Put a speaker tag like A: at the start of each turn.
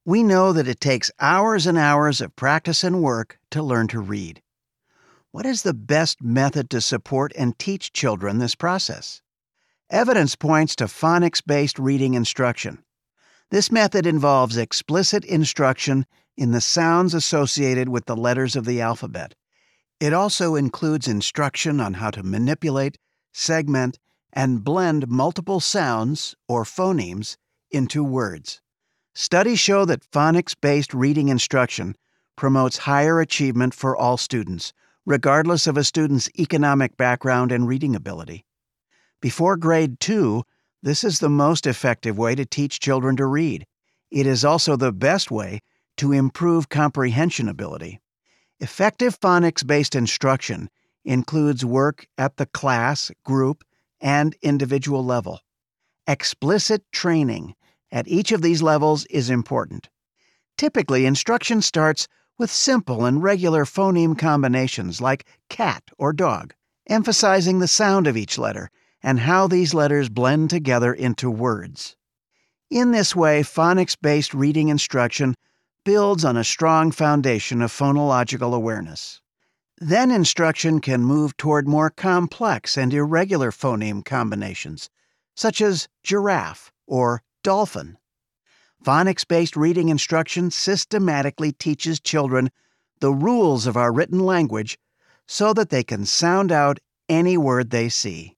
A: We know that it takes hours and hours of practice and work to learn to read. What is the best method to support and teach children this process? Evidence points to phonics-based reading instruction. This method involves explicit instruction in the sounds associated with the letters of the alphabet. It also includes instruction on how to manipulate, segment, and blend multiple sounds, or phonemes, into words. Studies show that phonics-based reading instruction promotes higher achievement for all students, regardless of a student's economic background and reading ability. Before grade 2, this is the most effective way to teach children to read. It is also the best way to improve comprehension ability. Effective phonics-based instruction includes work at the class, group, and individual level. Explicit training at each of these levels is important. Typically, instruction starts with simple and regular phoneme combinations like cat or dog, emphasizing the sound of each letter and how these letters blend together into words. In this way, phonics-based reading instruction builds on a strong foundation of phonological awareness. Then instruction can move toward more complex and irregular phoneme combinations, such as giraffe or dolphin. Phonics-based reading instruction systematically teaches children the rules of our written language so that they can sound out any word they see.